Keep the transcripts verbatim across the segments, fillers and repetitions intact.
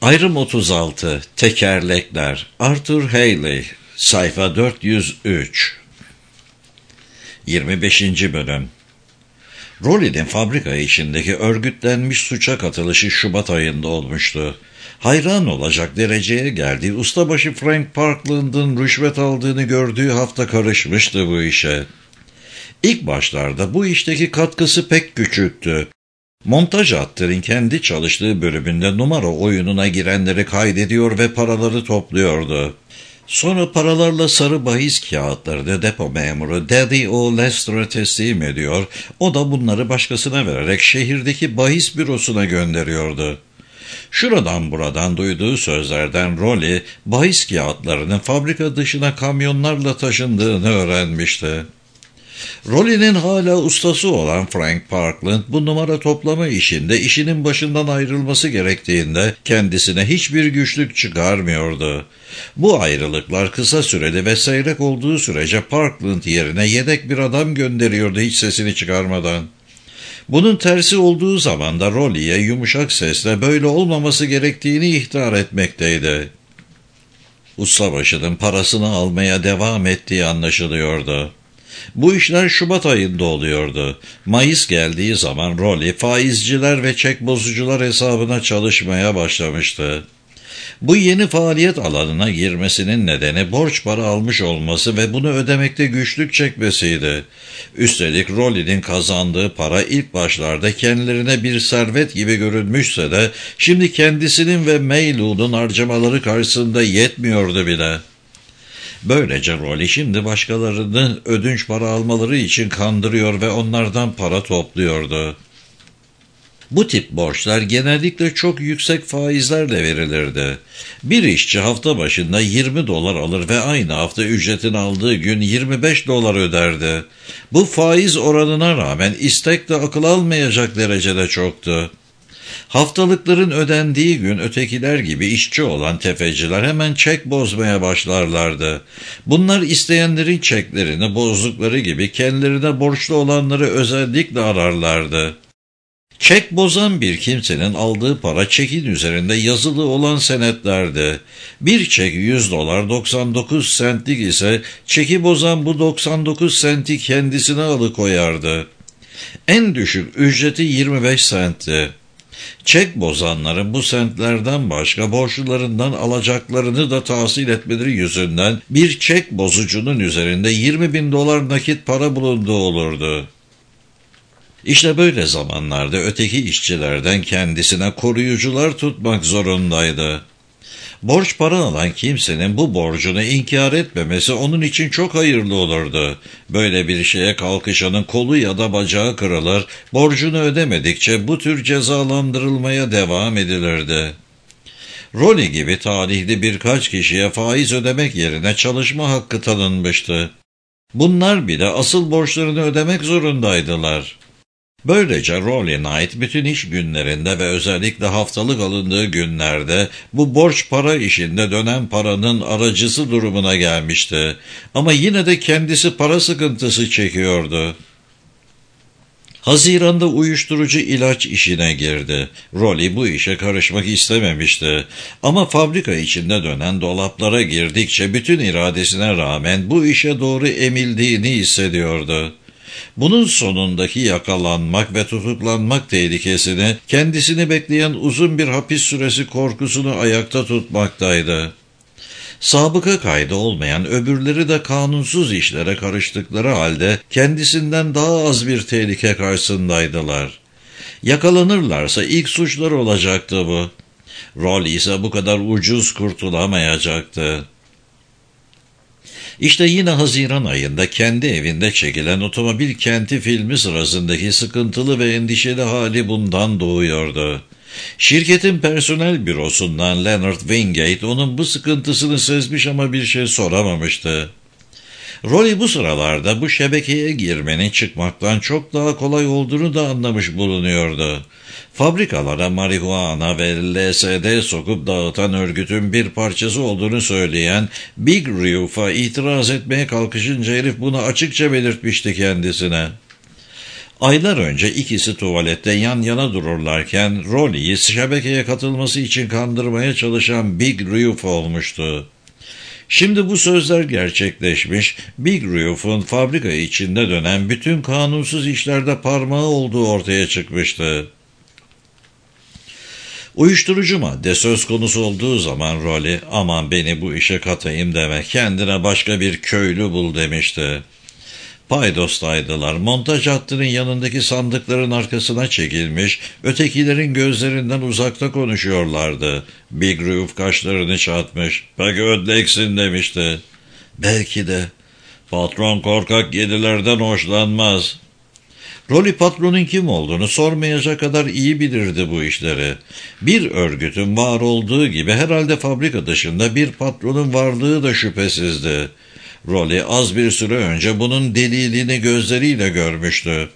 Ayrım otuz altı. Tekerlekler. Arthur Haley. Sayfa dört yüz üç. yirmi beşinci bölüm. Rolly'nin fabrika içindeki örgütlenmiş suça katılışı Şubat ayında olmuştu. Hayran olacak dereceye geldiği ustabaşı Frank Parkland'ın rüşvet aldığını gördüğü hafta karışmıştı bu işe. İlk başlarda bu işteki katkısı pek küçüktü. Montaj hattının kendi çalıştığı bölümünde numara oyununa girenleri kaydediyor ve paraları topluyordu. Sonra paralarla sarı bahis kağıtlarını depo memuru Daddy O. Lester'a teslim ediyor, o da bunları başkasına vererek şehirdeki bahis bürosuna gönderiyordu. Şuradan buradan duyduğu sözlerden Rolly, bahis kağıtlarının fabrika dışına kamyonlarla taşındığını öğrenmişti. Rolly'nin hala ustası olan Frank Parkland bu numara toplama işinde işinin başından ayrılması gerektiğinde kendisine hiçbir güçlük çıkarmıyordu. Bu ayrılıklar kısa süreli ve seyrek olduğu sürece Parkland yerine yedek bir adam gönderiyordu hiç sesini çıkarmadan. Bunun tersi olduğu zaman da Rolly'ye yumuşak sesle böyle olmaması gerektiğini ihtar etmekteydi. Ustabaşının parasını almaya devam ettiği anlaşılıyordu. Bu işler Şubat ayında oluyordu. Mayıs geldiği zaman Rolly faizciler ve çek bozucular hesabına çalışmaya başlamıştı. Bu yeni faaliyet alanına girmesinin nedeni borç para almış olması ve bunu ödemekte güçlük çekmesiydi. Üstelik Rolly'nin kazandığı para ilk başlarda kendilerine bir servet gibi görünmüşse de şimdi kendisinin ve Maylou'nun harcamaları karşısında yetmiyordu bile. Böylece Rolly şimdi başkalarını ödünç para almaları için kandırıyor ve onlardan para topluyordu. Bu tip borçlar genellikle çok yüksek faizlerle verilirdi. Bir işçi hafta başında yirmi dolar alır ve aynı hafta ücretini aldığı gün yirmi beş dolar öderdi. Bu faiz oranına rağmen istek de akıl almayacak derecede çoktu. Haftalıkların ödendiği gün ötekiler gibi işçi olan tefeciler hemen çek bozmaya başlarlardı. Bunlar isteyenlerin çeklerini bozdukları gibi kendilerine borçlu olanları özellikle ararlardı. Çek bozan bir kimsenin aldığı para çekin üzerinde yazılı olan senetlerdi. Bir çek yüz dolar doksan dokuz sentlik ise çeki bozan bu doksan dokuz senti kendisine alıkoyardı. En düşük ücreti yirmi beş sentti. Çek bozanların bu sentlerden başka borçlularından alacaklarını da tahsil etmeleri yüzünden bir çek bozucunun üzerinde yirmi bin dolar nakit para bulunduğu olurdu. İşte böyle zamanlarda öteki işçilerden kendisine koruyucular tutmak zorundaydı. Borç para alan kimsenin bu borcunu inkar etmemesi onun için çok hayırlı olurdu. Böyle bir şeye kalkışanın kolu ya da bacağı kırılır, borcunu ödemedikçe bu tür cezalandırılmaya devam edilirdi. Rolly gibi talihli birkaç kişiye faiz ödemek yerine çalışma hakkı tanınmıştı. Bunlar bile asıl borçlarını ödemek zorundaydılar. Böylece Rolly Knight bütün iş günlerinde ve özellikle haftalık alındığı günlerde bu borç para işinde dönen paranın aracısı durumuna gelmişti. Ama yine de kendisi para sıkıntısı çekiyordu. Haziran'da uyuşturucu ilaç işine girdi. Rolly bu işe karışmak istememişti. Ama fabrika içinde dönen dolaplara girdikçe bütün iradesine rağmen bu işe doğru emildiğini hissediyordu. Bunun sonundaki yakalanmak ve tutuklanmak tehlikesini, kendisini bekleyen uzun bir hapis süresi korkusunu ayakta tutmaktaydı. Sabıka kaydı olmayan öbürleri de kanunsuz işlere karıştıkları halde kendisinden daha az bir tehlike karşısındaydılar. Yakalanırlarsa ilk suçlar olacaktı bu. Rolly ise bu kadar ucuz kurtulamayacaktı. İşte yine Haziran ayında kendi evinde çekilen Otomobil Kenti filmi sırasındaki sıkıntılı ve endişeli hali bundan doğuyordu. Şirketin personel bürosundan Leonard Wingate onun bu sıkıntısını sezmiş ama bir şey soramamıştı. Rolly bu sıralarda bu şebekeye girmenin çıkmaktan çok daha kolay olduğunu da anlamış bulunuyordu. Fabrikalara marihuana ve L S D sokup dağıtan örgütün bir parçası olduğunu söyleyen Big Rufe'a itiraz etmeye kalkışınca herif bunu açıkça belirtmişti kendisine. Aylar önce ikisi tuvalette yan yana dururlarken Rolly'yi şebekeye katılması için kandırmaya çalışan Big Rufus olmuştu. Şimdi bu sözler gerçekleşmiş, Big Rufus'un fabrika içinde dönen bütün kanunsuz işlerde parmağı olduğu ortaya çıkmıştı. Uyuşturucu madde söz konusu olduğu zaman Rolly, aman beni bu işe katayım deme, kendine başka bir köylü bul demişti. Paydos'taydılar. Montaj hattının yanındaki sandıkların arkasına çekilmiş, ötekilerin gözlerinden uzakta konuşuyorlardı. Big Rufus kaşlarını çatmış. "Pek ödleksin" demişti. "Belki de. Patron korkak yedilerden hoşlanmaz." Rolly patronun kim olduğunu sormayacak kadar iyi bilirdi bu işleri. Bir örgütün var olduğu gibi herhalde fabrika dışında bir patronun varlığı da şüphesizdi. Rolly az bir süre önce bunun deliliğini gözleriyle görmüştü.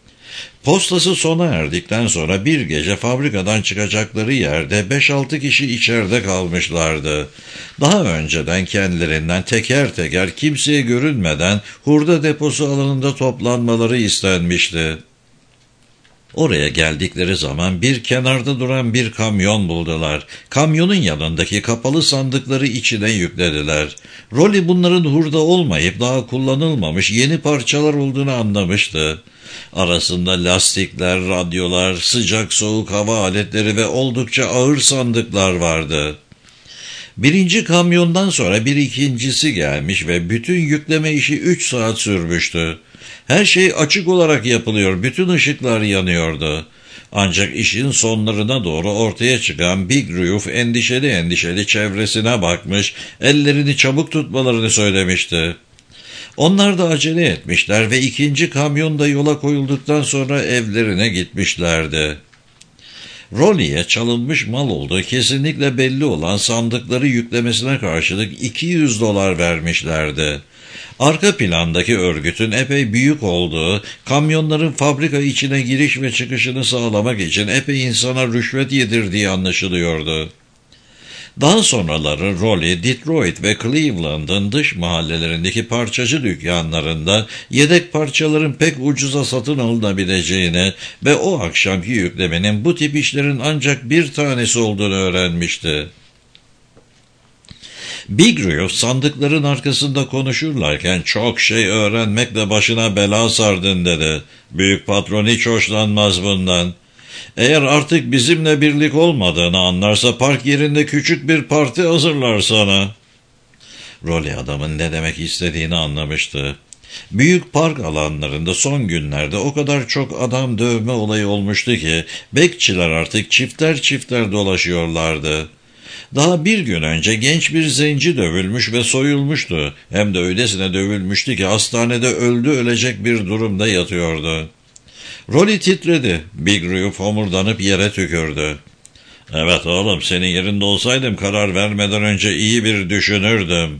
Postası sona erdikten sonra bir gece fabrikadan çıkacakları yerde beş altı kişi içeride kalmışlardı. Daha önceden kendilerinden teker teker kimseye görünmeden hurda deposu alanında toplanmaları istenmişti. Oraya geldikleri zaman bir kenarda duran bir kamyon buldular. Kamyonun yanındaki kapalı sandıkları içine yüklediler. Rolly bunların hurda olmayıp daha kullanılmamış yeni parçalar olduğunu anlamıştı. Arasında lastikler, radyolar, sıcak soğuk hava aletleri ve oldukça ağır sandıklar vardı. Birinci kamyondan sonra bir ikincisi gelmiş ve bütün yükleme işi üç saat sürmüştü. Her şey açık olarak yapılıyor, bütün ışıklar yanıyordu. Ancak işin sonlarına doğru ortaya çıkan Big Rufus endişeli endişeli çevresine bakmış, ellerini çabuk tutmalarını söylemişti. Onlar da acele etmişler ve ikinci kamyon da yola koyulduktan sonra evlerine gitmişlerdi. Rolly'ye çalınmış mal olduğu kesinlikle belli olan sandıkları yüklemesine karşılık iki yüz dolar vermişlerdi. Arka plandaki örgütün epey büyük olduğu, kamyonların fabrika içine giriş ve çıkışını sağlamak için epey insana rüşvet yedirdiği anlaşılıyordu. Daha sonraları Rolly, Detroit ve Cleveland'ın dış mahallelerindeki parçacı dükkanlarında yedek parçaların pek ucuza satın alınabileceğini ve o akşamki yüklemenin bu tip işlerin ancak bir tanesi olduğunu öğrenmişti. Big Rufus sandıkların arkasında konuşurlarken "Çok şey öğrenmekle başına bela sardın" dedi. "Büyük patron hiç hoşlanmaz bundan. Eğer artık bizimle birlik olmadığını anlarsa park yerinde küçük bir parti hazırlar sana." Rolly adamın ne demek istediğini anlamıştı. Büyük park alanlarında son günlerde o kadar çok adam dövme olayı olmuştu ki bekçiler artık çifter çifter dolaşıyorlardı. Daha bir gün önce genç bir zenci dövülmüş ve soyulmuştu. Hem de öylesine dövülmüştü ki hastanede öldü ölecek bir durumda yatıyordu. Rolly titredi. Big Rufus homurdanıp yere tükürdü. "Evet oğlum, senin yerinde olsaydım karar vermeden önce iyi bir düşünürdüm."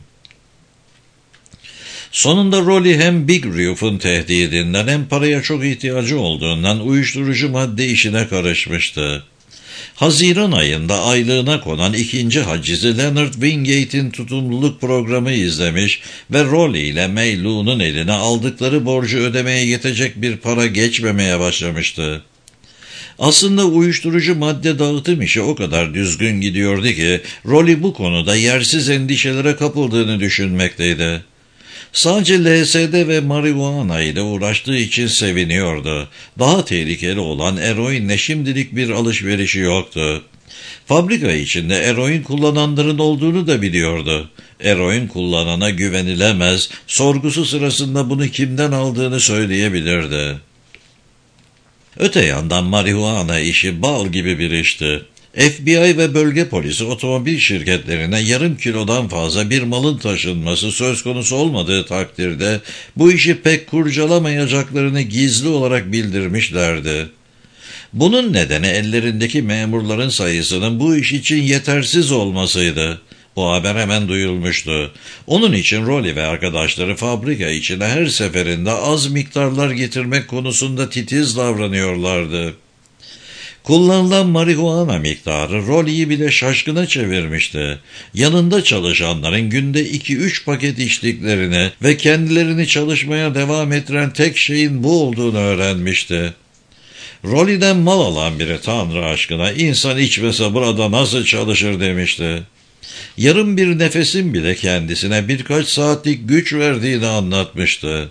Sonunda Rolly hem Big Rufus'un tehdidinden hem paraya çok ihtiyacı olduğundan uyuşturucu madde işine karışmıştı. Haziran ayında aylığına konan ikinci hacizi Leonard Wingate'in tutumluluk programı izlemiş ve Rolly ile May Lou'nun eline aldıkları borcu ödemeye yetecek bir para geçmemeye başlamıştı. Aslında uyuşturucu madde dağıtım işi o kadar düzgün gidiyordu ki Rolly bu konuda yersiz endişelere kapıldığını düşünmekteydi. Sadece L S D ve marihuana ile uğraştığı için seviniyordu. Daha tehlikeli olan eroinle şimdilik bir alışverişi yoktu. Fabrika içinde eroin kullananların olduğunu da biliyordu. Eroin kullanana güvenilemez, sorgusu sırasında bunu kimden aldığını söyleyebilirdi. Öte yandan marihuana işi bal gibi bir işti. F B I ve bölge polisi otomobil şirketlerine yarım kilodan fazla bir malın taşınması söz konusu olmadığı takdirde bu işi pek kurcalamayacaklarını gizli olarak bildirmişlerdi. Bunun nedeni ellerindeki memurların sayısının bu iş için yetersiz olmasıydı. O haber hemen duyulmuştu. Onun için Rolly ve arkadaşları fabrika içine her seferinde az miktarlar getirmek konusunda titiz davranıyorlardı. Kullanılan marihuana miktarı Rolly'yi bile şaşkına çevirmişti. Yanında çalışanların günde iki üç paket içtiklerini ve kendilerini çalışmaya devam ettiren tek şeyin bu olduğunu öğrenmişti. Rolly'den mal alan biri Tanrı aşkına insan içmese burada nasıl çalışır demişti. Yarım bir nefesin bile kendisine birkaç saatlik güç verdiğini anlatmıştı.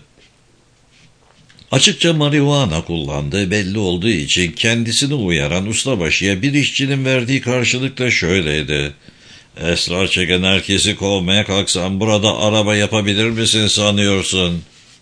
Açıkça marihuana kullandığı belli olduğu için kendisini uyaran ustabaşıya bir işçinin verdiği karşılık da şöyleydi. Esrar çeken herkesi kovmaya kalksan burada araba yapabilir misin sanıyorsun?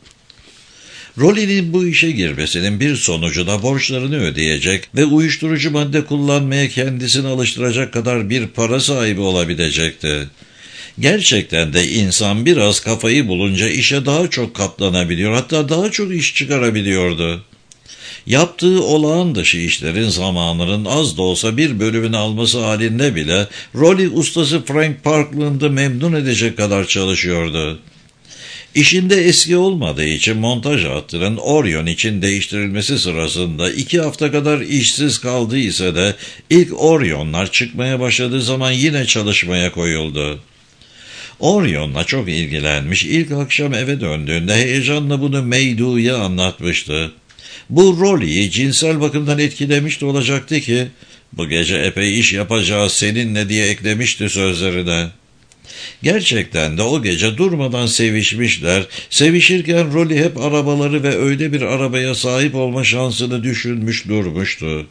Rolly'nin bu işe girmesinin bir sonucu da borçlarını ödeyecek ve uyuşturucu madde kullanmaya kendisini alıştıracak kadar bir para sahibi olabilecekti. Gerçekten de insan biraz kafayı bulunca işe daha çok katlanabiliyor, hatta daha çok iş çıkarabiliyordu. Yaptığı olağan dışı işlerin zamanının az da olsa bir bölümünü alması halinde bile Rolly ustası Frank Parkland'ı memnun edecek kadar çalışıyordu. İşinde eski olmadığı için montaj hattının Orion için değiştirilmesi sırasında iki hafta kadar işsiz kaldıysa da ilk Orion'lar çıkmaya başladığı zaman yine çalışmaya koyuldu. Orion'la çok ilgilenmiş, ilk akşam eve döndüğünde heyecanla bunu Maydu'ya anlatmıştı. Bu Rolly'yi cinsel bakımdan etkilemiş de olacaktı ki, bu gece epey iş yapacağız seninle diye eklemişti sözlerine. Gerçekten de o gece durmadan sevişmişler, sevişirken Rolly hep arabaları ve öyle bir arabaya sahip olma şansını düşünmüş durmuştu.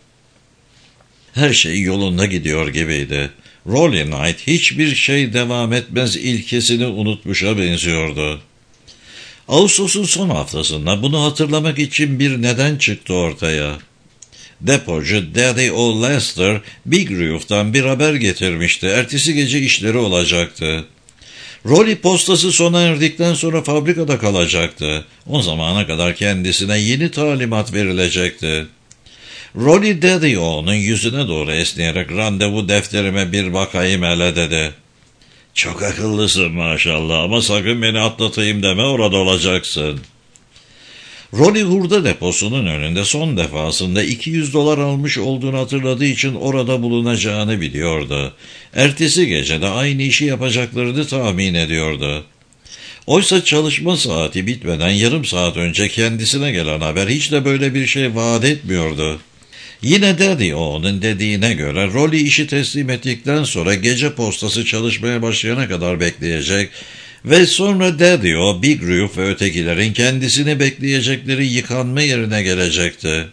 Her şey yolunda gidiyor gibiydi. Rolly Knight hiçbir şey devam etmez ilkesini unutmuşa benziyordu. Ağustos'un son haftasında bunu hatırlamak için bir neden çıktı ortaya. Depocu Daddy O. Lester Big Roof'tan bir haber getirmişti. Ertesi gece işleri olacaktı. Rolly postası sona erdikten sonra fabrikada kalacaktı. O zamana kadar kendisine yeni talimat verilecekti. Rolly Daddy O'nun yüzüne doğru esneyerek randevu defterime bir bakayım hele dedi. Çok akıllısın maşallah ama sakın beni atlatayım deme, orada olacaksın. Rolly hurda deposunun önünde son defasında iki yüz dolar almış olduğunu hatırladığı için orada bulunacağını biliyordu. Ertesi gece de aynı işi yapacaklarını tahmin ediyordu. Oysa çalışma saati bitmeden yarım saat önce kendisine gelen haber hiç de böyle bir şey vaat etmiyordu. Yine Daddy O'nun dediğine göre Rolly işi teslim ettikten sonra gece postası çalışmaya başlayana kadar bekleyecek ve sonra Daddy O, Big Roof ve ötekilerin kendisini bekleyecekleri yıkanma yerine gelecekti.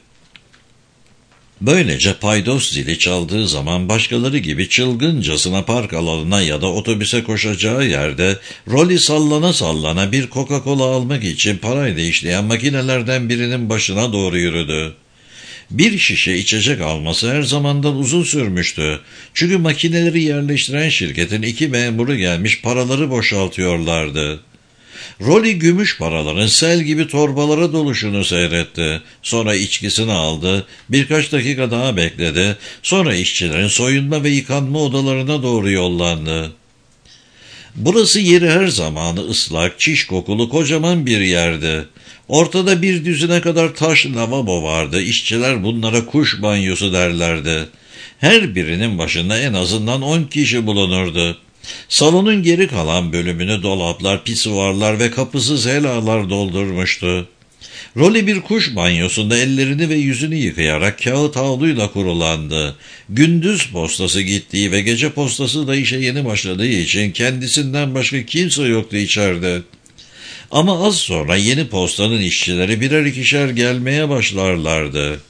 Böylece paydos zili çaldığı zaman başkaları gibi çılgıncasına park alanına ya da otobüse koşacağı yerde Rolly sallana sallana bir Coca-Cola almak için parayla işleyen makinelerden birinin başına doğru yürüdü. Bir şişe içecek alması her zamandan uzun sürmüştü. Çünkü makineleri yerleştiren şirketin iki memuru gelmiş paraları boşaltıyorlardı. Rolly gümüş paraların sel gibi torbalara doluşunu seyretti. Sonra içkisini aldı, birkaç dakika daha bekledi. Sonra işçilerin soyunma ve yıkanma odalarına doğru yollandı. Burası yeri her zamanı ıslak, çiş kokulu kocaman bir yerdi. Ortada bir düzine kadar taş lavabo vardı. İşçiler bunlara kuş banyosu derlerdi. Her birinin başında en azından on kişi bulunurdu. Salonun geri kalan bölümünü dolaplar, pisuvarlar ve kapısız helalar doldurmuştu. Rolly bir kuş banyosunda ellerini ve yüzünü yıkayarak kağıt havluyla kurulandı. Gündüz postası gittiği ve gece postası da işe yeni başladığı için kendisinden başka kimse yoktu içeride. Ama az sonra yeni postanın işçileri birer ikişer gelmeye başlarlardı.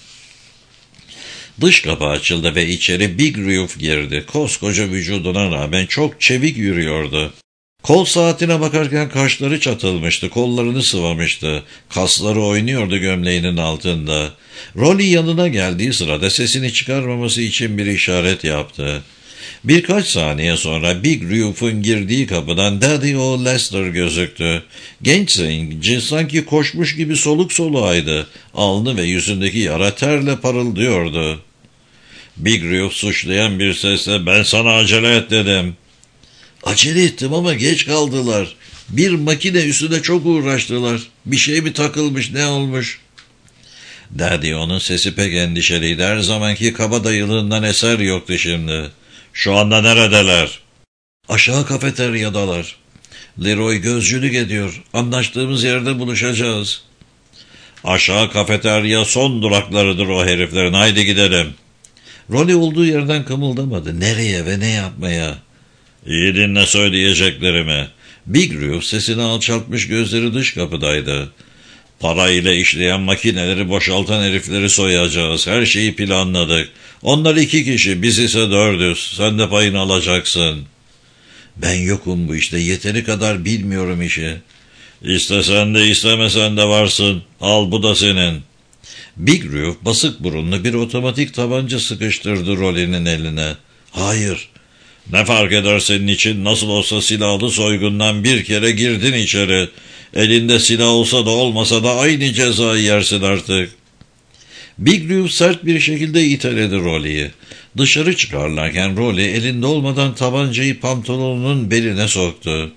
Dış kapı açıldı ve içeri Big Roof girdi. Koskoca vücuduna rağmen çok çevik yürüyordu. Kol saatine bakarken kaşları çatılmıştı, kollarını sıvamıştı. Kasları oynuyordu gömleğinin altında. Rolly yanına geldiği sırada sesini çıkarmaması için bir işaret yaptı. Birkaç saniye sonra Big Roof'un girdiği kapıdan Daddy O. Lester gözüktü. Genç zenci sanki koşmuş gibi soluk soluğaydı. Alnı ve yüzündeki yara terle parıldıyordu. Big Roof suçlayan bir sesle "Ben sana acele et dedim." "Acele ettim ama geç kaldılar. Bir makine üstüne çok uğraştılar. Bir şey mi takılmış, ne olmuş?" Daddy, onun sesi pek endişeliydi. Her zamanki kabadayılığından eser yoktu şimdi. Şu anda neredeler? Aşağı kafeteryadalar. Leroy gözcülük ediyor. Anlaştığımız yerde buluşacağız. Aşağı kafeterya son duraklarıdır o heriflerin. Haydi gidelim. Rolly olduğu yerden kımıldamadı. Nereye ve ne yapmaya? İyi dinle söyleyeceklerimi. Big Roof sesini alçaltmış, gözleri dış kapıdaydı. Parayla işleyen makineleri boşaltan herifleri soyacağız. Her şeyi planladık. Onlar iki kişi, biz ise dördüz. Sen de payını alacaksın. Ben yokum bu işte. Yeteri kadar bilmiyorum işi. İstesen de istemesen de varsın. Al, bu da senin. Big Roof basık burunlu bir otomatik tabanca sıkıştırdı Rolly'nin eline. Hayır. Ne fark eder senin için? Nasıl olsa silahlı soygundan bir kere girdin içeri. Elinde silah olsa da olmasa da aynı cezayı yersin artık. Big Roof sert bir şekilde iteledi Rolly'yi. Dışarı çıkarlarken Rolly elinde olmadan tabancayı pantolonunun beline soktu.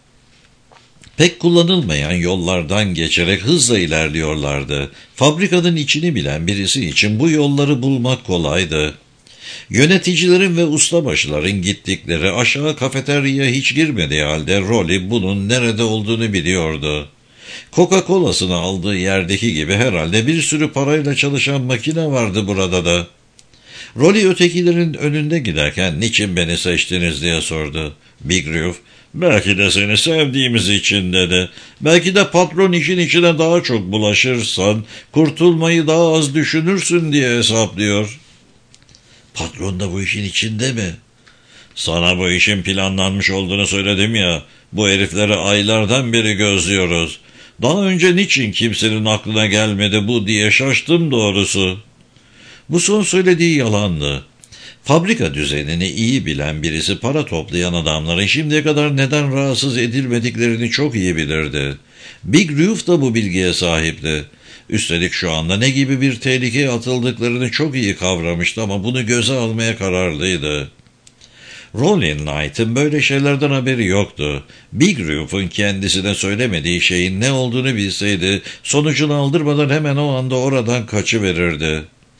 Pek kullanılmayan yollardan geçerek hızla ilerliyorlardı. Fabrikanın içini bilen birisi için bu yolları bulmak kolaydı. Yöneticilerin ve ustabaşıların gittikleri aşağı kafeteryaya hiç girmediği halde Rolly bunun nerede olduğunu biliyordu. Coca-Cola'sını aldığı yerdeki gibi herhalde bir sürü parayla çalışan makine vardı burada da. Rolly ötekilerin önünde giderken niçin beni seçtiniz diye sordu. Big Roof, belki de seni sevdiğimiz için dedi. Belki de patron işin içine daha çok bulaşırsan kurtulmayı daha az düşünürsün diye hesaplıyor. Patron da bu işin içinde mi? Sana bu işin planlanmış olduğunu söyledim ya. Bu herifleri aylardan beri gözlüyoruz. Daha önce niçin kimsenin aklına gelmedi bu diye şaştım doğrusu. Bu son söylediği yalandı. Fabrika düzenini iyi bilen birisi para toplayan adamların şimdiye kadar neden rahatsız edilmediklerini çok iyi bilirdi. Big Roof da bu bilgiye sahipti. Üstelik şu anda ne gibi bir tehlikeye atıldıklarını çok iyi kavramıştı ama bunu göze almaya kararlıydı. Rolling Knight'ın böyle şeylerden haberi yoktu. Big Roof'un kendisine söylemediği şeyin ne olduğunu bilseydi, sonucunu aldırmadan hemen o anda oradan kaçıverirdi.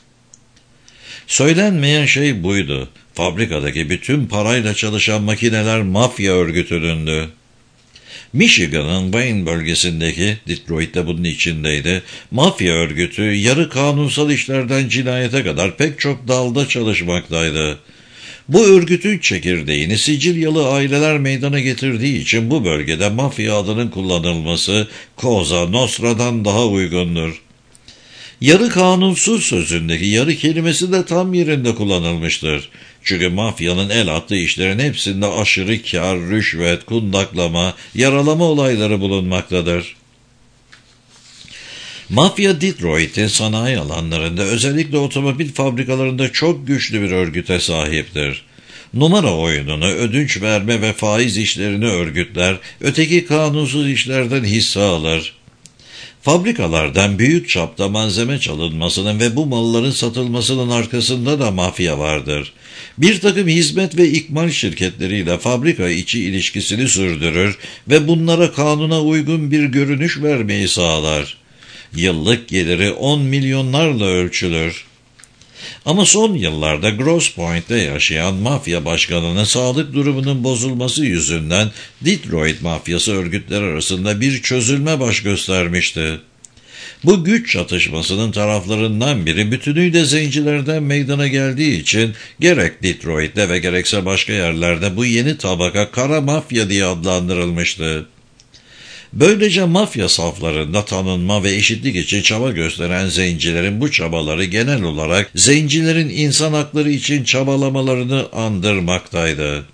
Söylenmeyen şey buydu. Fabrikadaki bütün parayla çalışan makineler mafya örgütünündü. Michigan'ın Wayne bölgesindeki, Detroit de bunun içindeydi, mafya örgütü yarı kanunsal işlerden cinayete kadar pek çok dalda çalışmaktaydı. Bu örgütün çekirdeğini Sicilyalı aileler meydana getirdiği için bu bölgede mafya adının kullanılması Cosa Nostra'dan daha uygundur. Yarı kanunsuz sözündeki yarı kelimesi de tam yerinde kullanılmıştır. Çünkü mafyanın el attığı işlerin hepsinde aşırı kar, rüşvet, kundaklama, yaralama olayları bulunmaktadır. Mafya Detroit'in sanayi alanlarında, özellikle otomobil fabrikalarında çok güçlü bir örgüte sahiptir. Numara oyununu, ödünç verme ve faiz işlerini örgütler, öteki kanunsuz işlerden hisse alır. Fabrikalardan büyük çapta malzeme çalınmasının ve bu malların satılmasının arkasında da mafya vardır. Bir takım hizmet ve ikmal şirketleriyle fabrika içi ilişkisini sürdürür ve bunlara kanuna uygun bir görünüş vermeyi sağlar. Yıllık geliri on milyonlarla ölçülür. Ama son yıllarda Grosse Pointe'de yaşayan mafya başkanının sağlık durumunun bozulması yüzünden Detroit mafyası örgütler arasında bir çözülme baş göstermişti. Bu güç çatışmasının taraflarından biri bütünüyle zencilerden meydana geldiği için gerek Detroit'te ve gerekse başka yerlerde bu yeni tabaka kara mafya diye adlandırılmıştı. Böylece mafya saflarında tanınma ve eşitlik için çaba gösteren zencilerin bu çabaları genel olarak zencilerin insan hakları için çabalamalarını andırmaktaydı.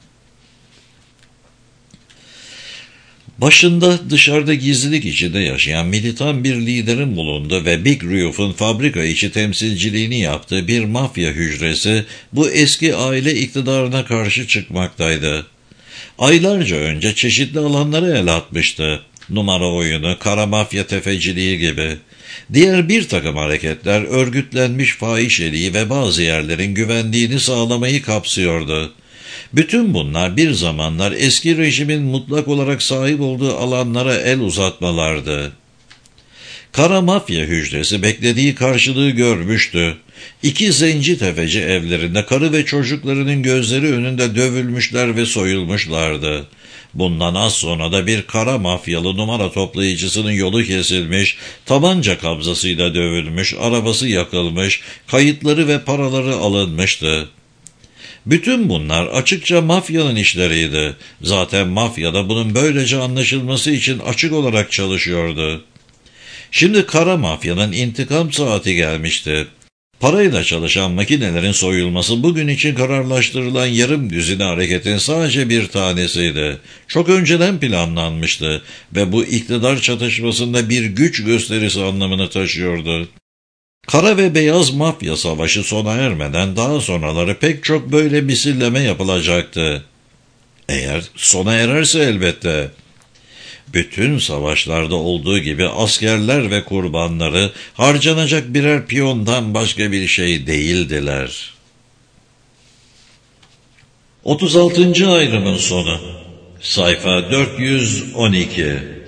Başında dışarıda gizlilik içinde yaşayan militan bir liderin bulunduğu ve Big Roof'un fabrika içi temsilciliğini yaptığı bir mafya hücresi bu eski aile iktidarına karşı çıkmaktaydı. Aylarca önce çeşitli alanlara el atmıştı. Numara oyunu, kara mafya tefeciliği gibi. Diğer bir takım hareketler örgütlenmiş fahişeliği ve bazı yerlerin güvenliğini sağlamayı kapsıyordu. Bütün bunlar bir zamanlar eski rejimin mutlak olarak sahip olduğu alanlara el uzatmalardı. Kara mafya hücresi beklediği karşılığı görmüştü. İki zenci tefeci evlerinde karı ve çocuklarının gözleri önünde dövülmüşler ve soyulmuşlardı. Bundan az sonra da bir kara mafyalı numara toplayıcısının yolu kesilmiş, tabanca kabzasıyla dövülmüş, arabası yakılmış, kayıtları ve paraları alınmıştı. Bütün bunlar açıkça mafyanın işleriydi. Zaten mafya da bunun böylece anlaşılması için açık olarak çalışıyordu. Şimdi kara mafyanın intikam saati gelmişti. Parayla çalışan makinelerin soyulması bugün için kararlaştırılan yarım düzine hareketin sadece bir tanesiydi. Çok önceden planlanmıştı ve bu iktidar çatışmasında bir güç gösterisi anlamını taşıyordu. Kara ve beyaz mafya savaşı sona ermeden daha sonraları pek çok böyle misilleme yapılacaktı. Eğer sona ererse elbette. Bütün savaşlarda olduğu gibi askerler ve kurbanları harcanacak birer piyondan başka bir şey değildiler. otuz altıncı ayrımın sonu. Sayfa dört yüz on iki.